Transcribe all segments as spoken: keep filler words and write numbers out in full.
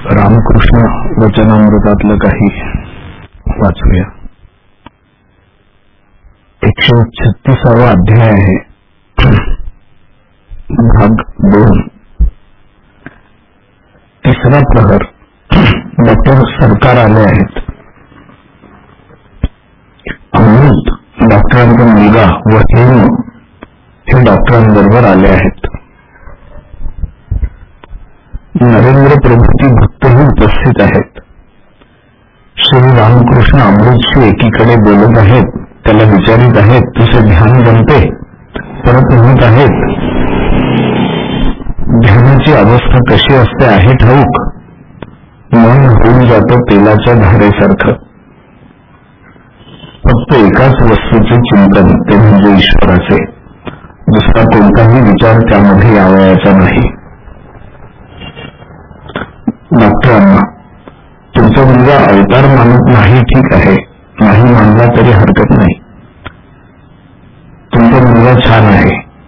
रामकृष्ण वचनामृतातलं काही वाचूया. एकशे छत्तीसावा अध्याय आहे, भाग दोन. तिसरा प्रहर. डॉक्टर सरकार आले आहेत. अमृत डॉक्टरांचा मुलगा व हेम हे डॉक्टरांबरोबर आले आहेत. नरेंद्र प्रभूती भक्तही उपस्थित आहेत. श्री रामकृष्ण अमृतशी एकीकडे बोलत आहेत. त्याला विचारित आहेत, तुझे ध्यान जमते? परत म्हणत आहेत, ध्यानाची अवस्था कशी असते आहे ठाऊक? मन होऊन जातं तेलाच्या धारेसारखं. फक्त एकाच वस्तूचे चिंतन, ते म्हणजे ईश्वराचे. दुसरा कोणताही विचार त्यामध्ये यावयाचा नाही. डॉक्टरांना, तुमचा मुलगा अवतार मानत नाही, ठीक आहे, नाही मानला तरी हरकत नाही. तुमचा मुलगा छान आहे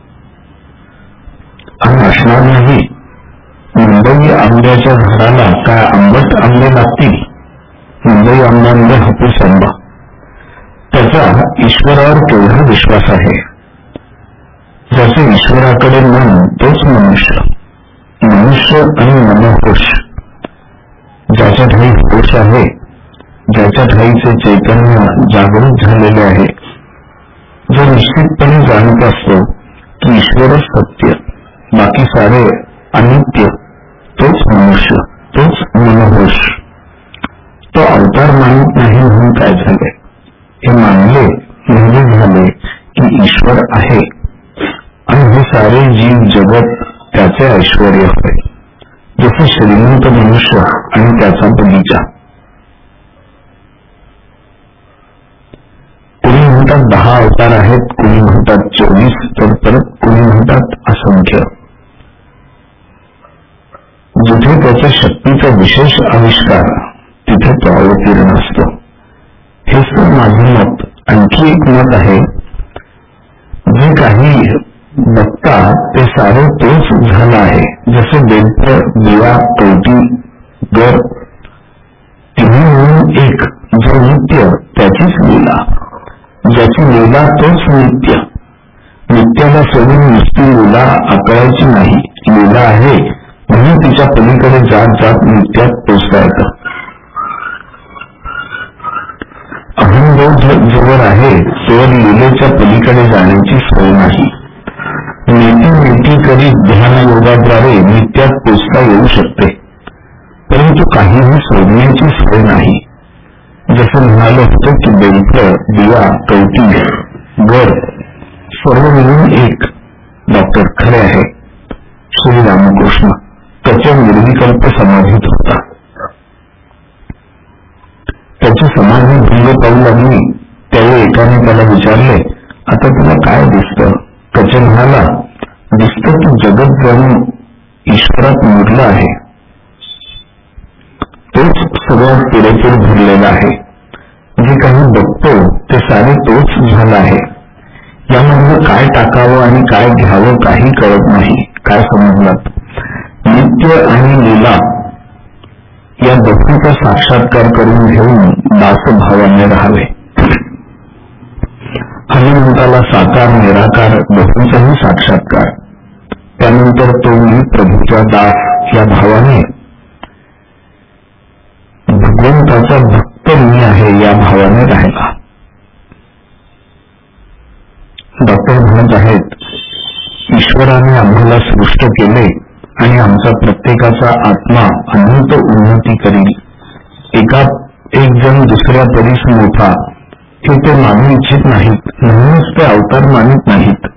आणि असणार नाही. मुंबई आंब्याच्या झाडाला काय आंबट आंबे लागतील? मुंबई आंब्यामध्ये हापूस आंबा. त्याचा ईश्वरावर केवढा विश्वास आहे. ज्याचे ईश्वराकडे मन तोच मनुष्य. मनुष्य आणि मनोहोश. ज्याच्या ठाई होश आहे, ज्याच्या ठाईचे चैतन्य जागृत झालेले आहे, जो निश्चितपणे जाणत असतो की ईश्वरच सत्य, बाकी सारे अनित्य, तोच मनुष्य, तोच मनोहोश. तो अवतार मानत नाही म्हणून काय झाले? हे मानले म्हणजे झाले की ईश्वर आहे आणि हे सारे जीव जगत त्याचे ऐश्वर्य होय. जसे श्रीमंत मनुष्य आणि त्याचा बगीचा. कुणी म्हणतात दहा अवतार आहेत, कुणी म्हणतात चोवीस, तर परत कुणी म्हणतात असंख्य. जिथे त्याच्या शक्तीचा विशेष आविष्कार, तिथे तो अवतीर्ण असतो. हेच तर माझे मत. आणखी एक मत आहे, जे काही बघता ते सारे तोच झाला आहे. जसे बेल्ट, दिवा, कवटी, गर, तिन्ही म्हणून एक. जो नित्य त्याचीच लीला, ज्याची लीला तोच नित्य. नित्याला सोडून नुसती लीला आकळायची नाही. लीला आहे म्हणून तिच्या पलीकडे जात जात नित्यात पोचता येतं. अहंबोध जोवर आहे तोवर लीलेच्या पलीकडे जाण्याची सोय नाही. नेती नेती करीत ध्यान योगाद्वारे नित्यात पोचता येऊ शकते, परंतु काहीही सोडण्याची सोय नाही. जसं म्हणालो होतो की बेल्ट, दिवा, कवटी, गर सर्व मिळून एक. डॉक्टर खरे आहे. श्री रामकृष्ण त्याच्या निर्विकल्प समाधीत होता. त्याची समाधी भंग पाहू लागली. त्यावेळी एकाने त्याला विचारले, आता तुला काय दिसतं? त्याचे म्हणाला, दिसतं की जगत जणू ईश्वरात मुरलं आहे. तोच सगळ्यात पुरेपूर भरलेला आहे. जे काही बघतो ते सारे तोच झालं आहे. यामध्ये काय टाकावं आणि काय घ्यावं काही कळत नाही. काय समजलात? नित्य आणि लीला या दोघांचा साक्षात्कार करून घेऊन दासभावाने राहावे. हनुमंताला साकार निराकार दोघांचाही साक्षात्कार. त्यानंतर तो मी प्रभूचा दास या भावाने, भगवंताचा भक्त मी आहे या भावाने राहिला. डॉक्टर म्हणत आहेत, ईश्वराने आम्हाला सृष्ट केले आणि आमचा प्रत्येकाचा आत्मा अनंत उन्नती करील. एका एक जण दुसऱ्या परीस मोठा हे ते मानू इच्छित नाहीत, म्हणूनच ते अवतार मानित नाहीत.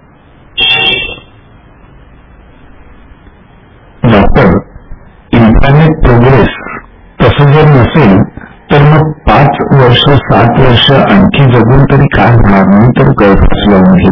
डॉक्टर, इन्फायनाइट प्रोग्रेस तसं जर नसेल तर मग पाच वर्ष सात वर्ष आणखी जगून तरी काय होणार? नाही तर गळफास लावून घेईल.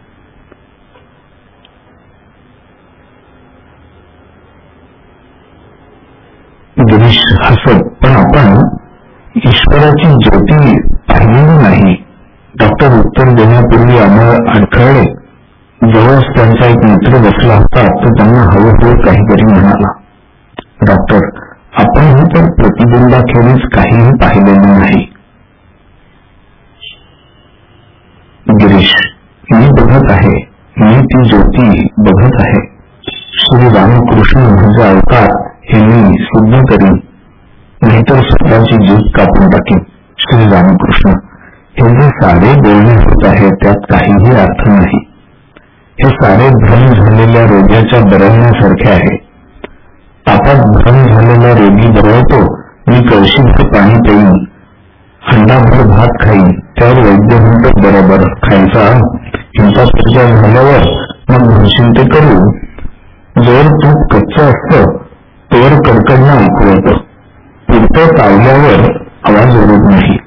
गिरीश हसत, पण आपण ईश्वराची ज्योती पाहिलेली नाही. डॉक्टर उत्तर देण्यापूर्वी आम्हाला अडखळले. जवळच त्यांचा एक मित्र बसला होता, तो त्यांना हळूहळू काहीतरी म्हणाला. डॉक्टर, तर प्रतिबिंबाखेरीज काहीही पाहिलेलं नाही. गिरीश, मी बघत आहे, मी ती ज्योती बघत आहे. श्री रामकृष्ण म्हणजे अवतार हे मी सिद्ध करीन, नाहीतर स्वतःची जीभ कापून टाकीन. श्री रामकृष्ण, हे जे सारे बोलणे होत आहे त्यात काहीही अर्थ नाही. हे सारे भ्रम झालेल्या रोग्याच्या बरवण्यासारखे आहे. तापात भ्रम झालेला रोगी बरवतो, मी कळशीभर पाणी पेईन, हंडाभर भात खाईन, त्यावर वैद्य म्हणतो बरोबर खायचा, हिंसापूजा झाल्यावर मग म्हणशील ते करू. जोर तूप कच्चं असतं तोवर कडकडणं ऐकू येतं, पुरतं चावल्यावर आवाज ओरत नाही.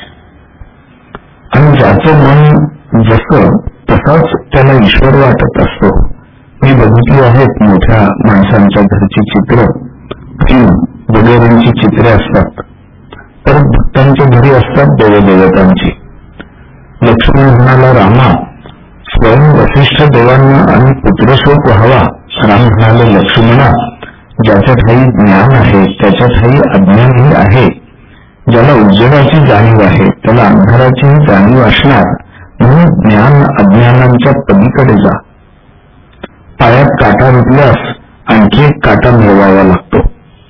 आणि ज्याचं मन जसं तसाच त्याला ईश्वर वाटत असतो. मी बघितली आहेत मोठ्या माणसांच्या घरची चित्र, फिल्म वगैरेंची चित्रे असतात, तर भक्तांच्या घरी असतात देवदेवतांची. लक्ष्मण म्हणाला रामा, स्वयं वसिष्ठ देवांना आणि पुत्रशोक व्हावा. राम म्हणाले लक्ष्मणा, ज्याच्या ठाई ज्ञान आहे त्याच्या ठाई अज्ञानही आहे. ज्याला उज्जडाची जाणीव आहे त्याला अंधाराचीही जाणीव असणार, म्हणून ज्ञान अज्ञानांच्या पलीकडे जा. पायात काटा रुतल्यास आणखी एक काटा मिळवावा लागतो.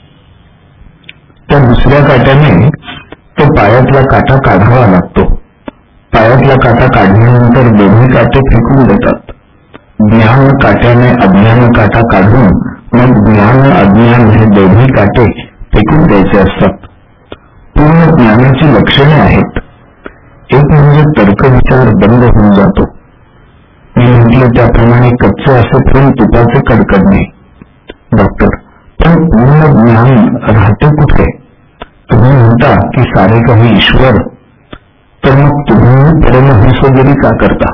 त्या दुसऱ्या काट्याने तो पायातला काटा काढावा लागतो. पायातला काटा काढल्यानंतर दोन्ही काटे फेकून देतात. ज्ञान काट्याने अज्ञान काटा काढून मग ज्ञान अज्ञान हे दोन्ही काटे फेकून द्यायचे असतात. पूर्ण ज्ञानाची लक्षणे आहेत. एक म्हणजे तर्कविचार बंद होऊन जातो. मी म्हटले त्याप्रमाणे कच्चे असेपर्यंत तुपाचे कडकडणे. डॉक्टर, पण पूर्ण ज्ञान राहते कुठे? तुम्ही म्हणता की सारे काही ईश्वर, तर मग तुम्ही परमहंसगिरी का करता?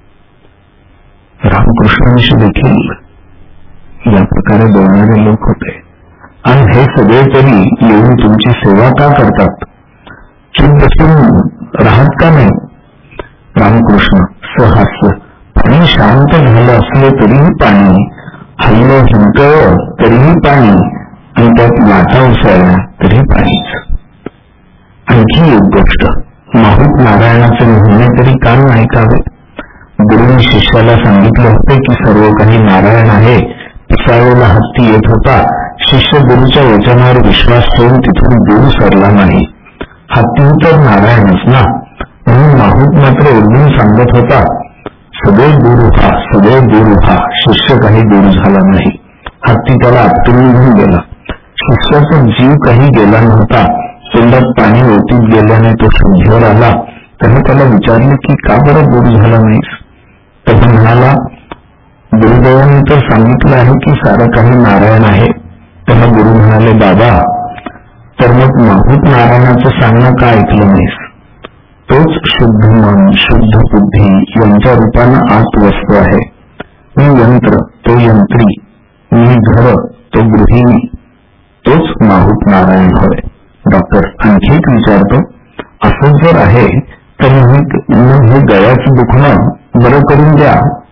रामकृष्णांशी देखील या प्रकारे बोलणारे लोक होते. आणि हे सगळे तरी येऊन तुमची सेवा का करतात? चूप बसून राहत का नाही? रामकृष्ण सहास्य, पाणी शांत झालं असले तरीही पाणी, हल्लं हिंकळ तरीही पाणी, आणि त्यात लाटा उसळल्या तरी पाणीच. आणखी एक गोष्ट, माहूत नारायणाचे म्हणणे तरी कान ऐकावे. गुरुने शिष्याला सांगितले होते की सर्व काही नारायण आहे. पिसाळलेला हत्ती येत होता. शिष्य गुरुच्या वचनावर विश्वास ठेवून तिथून दूर सरला नाही. हत्ती तर नारायणच ना, म्हणून माहूत मात्र ओरडून सांगत होता, सगळे दूर व्हा, सगळे दूर व्हा. शिष्य काही दूर झाला नाही. हत्ती त्याला आपटून घेऊन गेला. शिष्याचा जीव काही गेला नव्हता. तोंडात पाणी ओटीत गेल्याने तो शुद्धीवर आला. त्याने त्याला विचारले की का बरं दूर झाला नाहीस? तो म्हणाला, गुरुदेवांनी तर सांगितलं आहे की सारं काही नारायण आहे. त्याला गुरु म्हणाले, बाबा, तर मग माहूत नारायणाचं सांगणं का ऐकलं नाहीस? तोच शुद्ध मन, शुद्ध बुद्धी यांच्या रूपानं आत वस्तू आहे. मी यंत्र, तो यंत्री, मी घर, तो गृहिणी, तोच माहूत नारायण होय. डॉक्टर, आणखी एक विचारतो, असं जर आहे तर मग हे गळ्याचं दुखणं बरं करून द्या,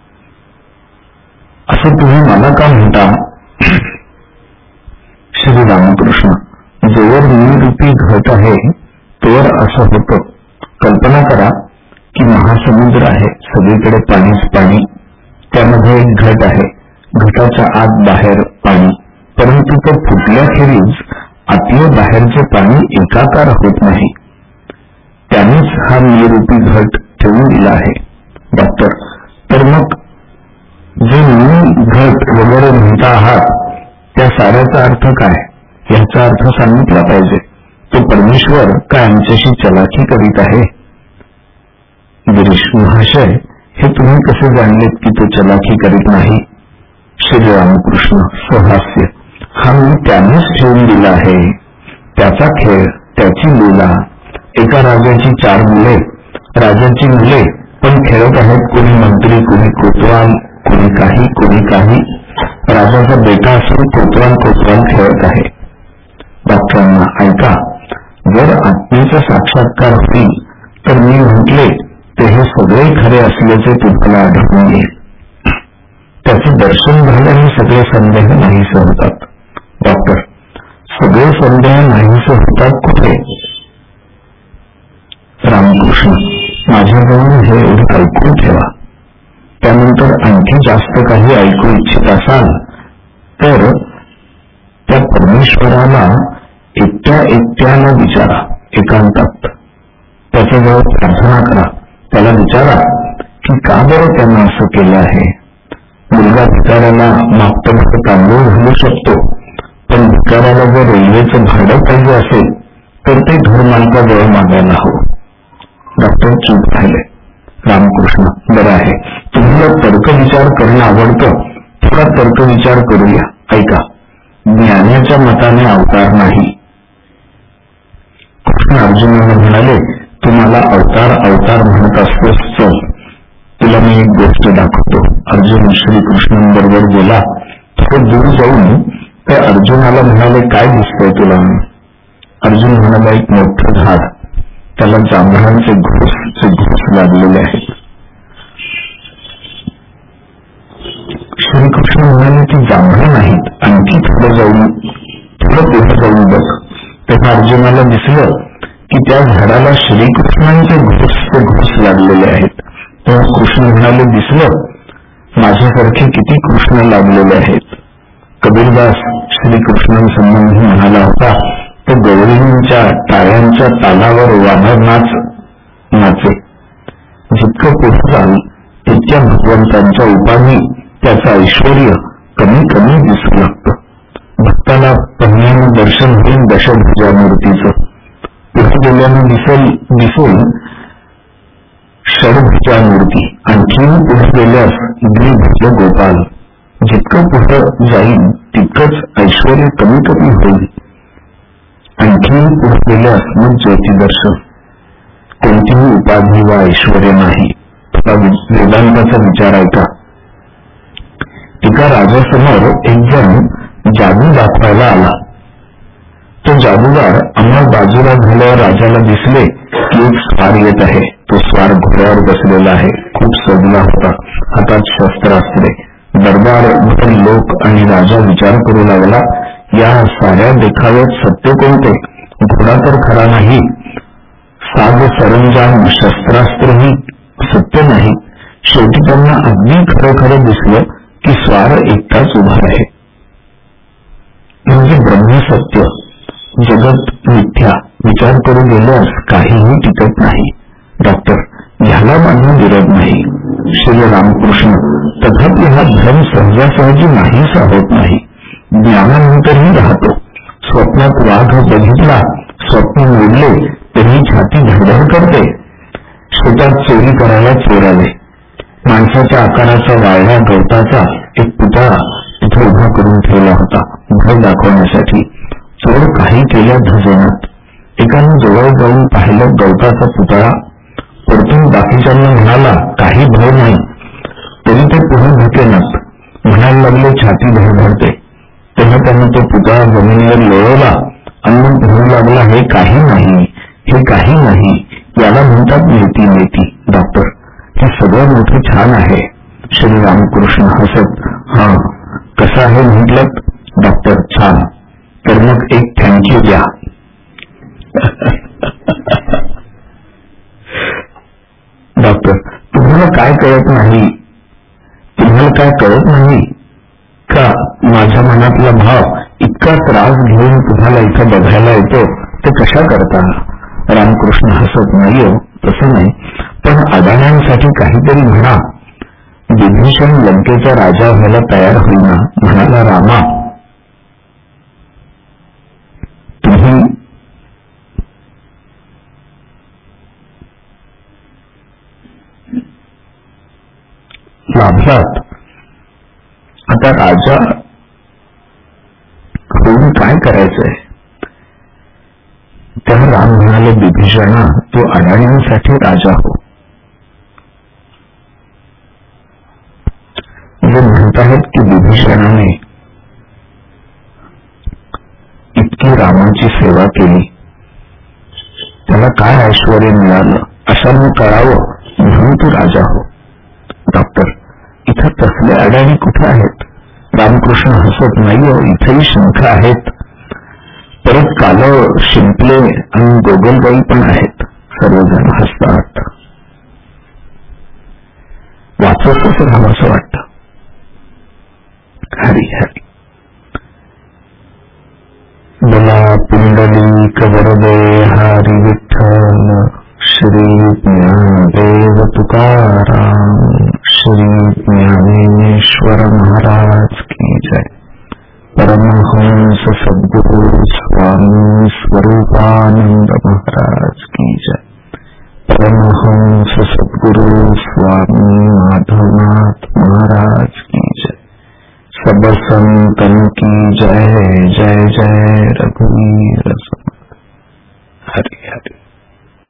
असं तुम्ही मला का म्हणता? श्री रामकृष्ण, जोवर मी रूपी घट आहे तोवर असं होतं. कल्पना करा की महासमुद्र आहे, सगळीकडे पाणीच पाणी, त्यामध्ये एक घट आहे, घटाच्या आत बाहेर पाणी, परंतु तो फुटल्याखेरीज आतले बाहेरचे पाणी एकाकार होत नाही. त्यानेच हा मी रूपी घट ठेवून दिला आहे. डॉक्टर, तर मग जे मी घट वगैरे म्हणता आहात त्या साऱ्याचा अर्थ काय? याचा अर्थ सांगितला पाहिजे. तो परमेश्वर काय आमच्याशी चलाखी करीत आहे? गिरीश महाशय, हे तुम्ही कसे जाणलेत की तो चलाखी करीत नाही? श्री रामकृष्ण सहास्य, हा मी त्यानेच ठेवून दिला आहे. त्याचा खेळ, त्याची लीला. एका राजाची चार मुले, राजाची मुले पण खेळत आहेत, कोणी मंत्री, कोणी कोतवाल, कोणी काही कोणी काही. राजाचा बेटा असून कोतवाल कोतवाल खेळत आहे. डॉक्टरांना, ऐका, जर आत्मेचा साक्षात्कार होईल तर मी म्हटले ते हे सगळे खरे असल्याचे तुम्हाला आढळून येईल. त्याचे दर्शन झाल्याने सगळे संदेह नाहीसे होतात. डॉक्टर, सगळे संदेह नाही काही ऐकू इच्छित असाल तर त्या परमेश्वराला एकट्या एकट्याला विचारा, एकांतात त्याच्याजवळ प्रार्थना करा. त्याला विचारा की का बरं त्यानं असं केलं आहे. मुलगा भिकाऱ्याला मागतं फक्त तांदूळ घालू शकतो, पण भिकाऱ्याला जर रेल्वेचं भाडं पाहिजे असेल तर ते घरमालकाजवळ मागायला हवं. डॉक्टर चूप राहिले. रामकृष्ण, बरं आहे, तुम्हाला तर्कविचार करणं आवडतं, थोडा तर्कविचार करूया. ऐका, ज्ञानाच्या मताने अवतार नाही. कृष्ण अर्जुनाला म्हणाले, तुम्हाला अवतार अवतार म्हणत असतोस, चल तुला मी एक गोष्ट दाखवतो. अर्जुन श्रीकृष्णांबरोबर गेला. थोडं दूर जाऊन त्या अर्जुनाला म्हणाले, काय दिसतंय तुला? अर्जुन म्हणाला, एक मोठं झाड, त्याला जांभळांचे घोसचे घोस लागलेले आहेत. श्रीकृष्ण म्हणाले की जांभळं नाहीत, आणखी थोडं जाऊन थोडं पुढे जाऊन बघ. तेव्हा अर्जुनाला दिसलं की त्या झाडाला श्रीकृष्णांचे घोसचे घोस लागलेले आहेत. तेव्हा कृष्ण म्हणाले, दिसलं, माझ्यासारखे किती कृष्ण लागलेले आहेत. कबीरदास श्रीकृष्णांसंबंधी म्हणाला होता, तो गवळींच्या टाळ्यांच्या तालावर वानर नाच नाचे. जितकं पुढे जाल तितक्या भगवंतांच्या उपाधी, त्याचं ऐश्वर कमी कमी दिसू लागतं. भक्ताला पहिल्यानं दर्शन होईल दशभुजा मूर्तीचं, पुढे गेल्यानं दिसेल दिसेल षडभुजा मूर्ती, आणखी पुढे गेल्यास द्विभुज गोपाल. जितकं पुढे जाईल तितकंच ऐश्वर कमी कमी होईल. आणखी पुढे गेल्यास मग ज्योती दर्शन. कोणतीही उपाधी वा ऐश्वर नाही. थोडा वेदांताचा विचार ऐका. एका राजासमोर एक जण जादू दाखवायला आला. तो जादूगार अंमल बाजूला झाल्यावर राजाला दिसले की एक स्वार येत आहे. तो स्वार घोड्यावर बसलेला आहे, खूप सजला होता, हातात शस्त्रास्त्रे. दरबार भर लोक आणि राजा विचार करू लागला, या साऱ्या देखाव्यात सत्य कोणते? घोडा तर खरा नाही, साज सरंजाम शस्त्रास्त्रही सत्य नाही. शेवटी त्यांना अगदी खरं खरं दिसलं की स्वार एकटाच उभा आहे. म्हणजे ब्रह्म सत्य, जगत मिथ्या. विचार करू गेल्यास काहीही टिकत नाही. डॉक्टर, ह्याला माझा विरोध नाही. श्री रामकृष्ण, तथापि हा भ्रम सहजासहजी नाहीसा होत नाही, ज्ञानानंतरही राहतो. स्वप्नात वाघ बघितला, स्वप्न मोडले तरी छाती धडधड करते. शेतात चोरी करायला चोर आले. माणसाच्या आकाराचा वाळल्या गवताचा एक पुतळा तिथे उभा करून ठेवला होता, भय दाखवण्यासाठी. चोर काही केल्या धजेनात. एकाने जवळ जाऊन पाहिलं गवताचा पुतळा. परतून बाकीच्यांना म्हणाला, काही भय नाही. तरी ते पुढे भुकेनात. म्हणायला लागले, छाती धडधडते. तेव्हा त्यानं तो पुतळा जमिनीवर लोळवला आणि मग म्हणू लागला, हे काही नाही, हे काही नाही, याला म्हणतात नेती नेती. डॉक्टर, हे सगळं मोठं छान आहे. श्री रामकृष्ण हसत, हा कसं आहे म्हटलं? डॉक्टर, छान. तर मग एक थँक्यू द्या. डॉक्टर, तुम्हाला काय कळत नाही? तुम्हाला काय कळत नाही का? माझ्या मनातला भाव इतका त्रास घेऊन तुम्हाला इथं बघायला येतो ते कशा करता? रामकृष्ण हसत, नाही हो, तसं नाही, पण अडाण्यांसाठी काहीतरी म्हणा. विभीषण लंकेचा राजा व्हायला तयार होईना. म्हणाला, रामा, तुम्ही लाभलात, आता राजा होऊन काय करायचंय? तेव्हा राम म्हणाले, विभीषणा, तू अडाण्यांसाठी राजा हो. जे म्हणत आहेत की विभीषणाने इतकी रामाची सेवा केली, त्याला काय ऐश्वर मिळालं, अशांना कळावं म्हणून तू राजा हो. डॉक्टर, इथं तसले अडाणी कुठे आहेत? रामकृष्ण हसत, नाही हो, इथेही शंख आहेत. परत कालव, शिंपले आणि गोगलगाई पण आहेत. सर्वजण हसतात. वाचतच राहावं असं वाटतं. हरि हरि। बला पुंडलीक वरदे हरि विठ्ठल, श्री ज्ञानदेव तुकाराम, श्री ज्ञानेश्वर महाराज की जय। परमहंस सद्गुरु स्वामी स्वरूपानंद महाराज की जय। परमहंस सद्गुरु स्वामी